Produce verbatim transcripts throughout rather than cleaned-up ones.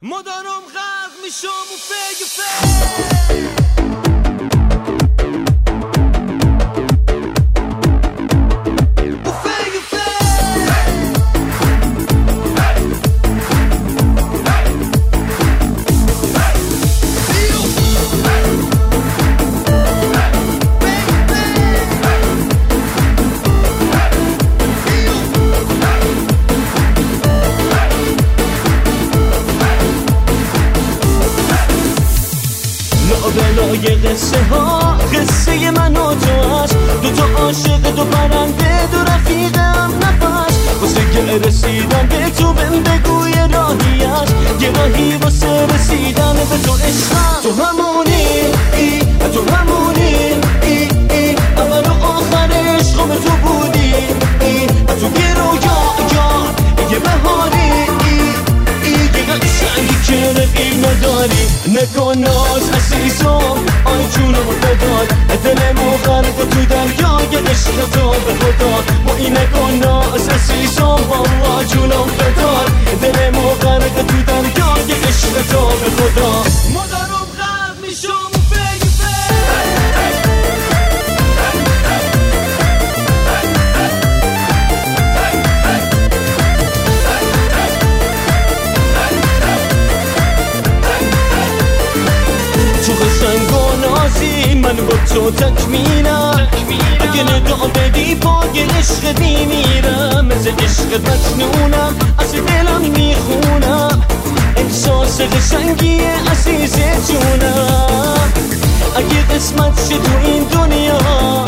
مدارم غرق میشم و فیگ فیگ بلای قصه ها قصه من و تو هست، دو تا عاشق دو پرنده دو رفیق هم نفس، واسه که رسیدن به تو بهم بگو یه راهی هست، یه راهی واسه رسیدن به تو عشقم. تو همونی ای تو همونی ای ای اول و آخر عشقم تو بودی ای تو یه رویا یا یه بهاری ای ای یه قشنگی که رقیب نداری. نکن ناز عزیزم آی جونم بدار، دلمو غرق تو دریای عشق تو به خدا. و این نکن ناز عزیزم والله جونم بدار، دلمو غرق تو دریای عشق تو به خدا. مادرم غرق میشم و فیگ من با تو تکمیلم، اگه نگاه بدی پای عشق میمیرم، مثل عشق مجنونم از دلم میخونم، احساس قشنگی عزیز جونم. اگه قسمت شد تو این دنیا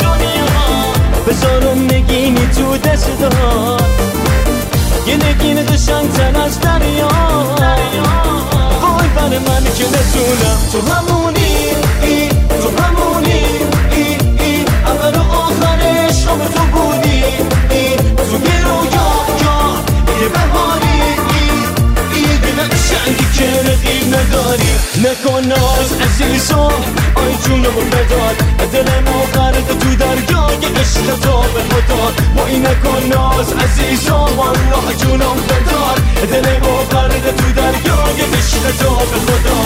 بذارم نگینی تو دست دار، یه نگین قشنگتر از دریا، وای بر من که نتونم. تو همونی ای تو همونی ای ای اول و آخر عشقم تو بودی ای تو یه رویا یا یه بهاری ای ای یه قشنگی که رقیب نداری. نکن ناز عزیزم آی جونمو بدار، دلمو غرق تو دریای عشق تو به خدا. و این نکن ناز عزیزم والله جونم بدار، دلمو غرق تو دریای عشق تو به خدا.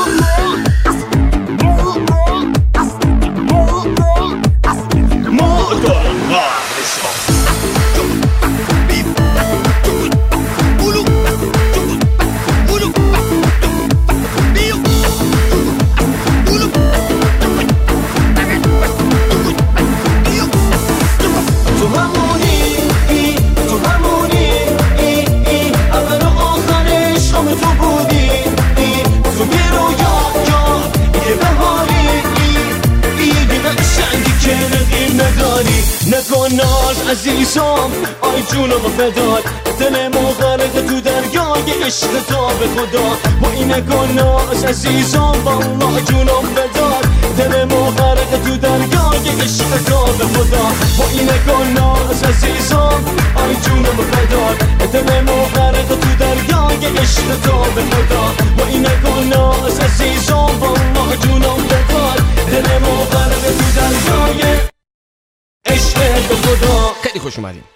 نکن ناز عزیزم آی جونمو بدار، دلمو غرق تو دریای عشق تو به خدا. و این نکن ناز عزیزم والله جونم بدار، دلمو غرق تو دریای عشق تو به خدا. و این نکن ناز عزیزم آی جونمو بدار، دلمو غرق تو دریای عشق تو به خدا. و این نکن ناز عزیزم والله جونم بدار، دلمو غرق تو دریای عشق به خدا. خیلی خوش اومدین.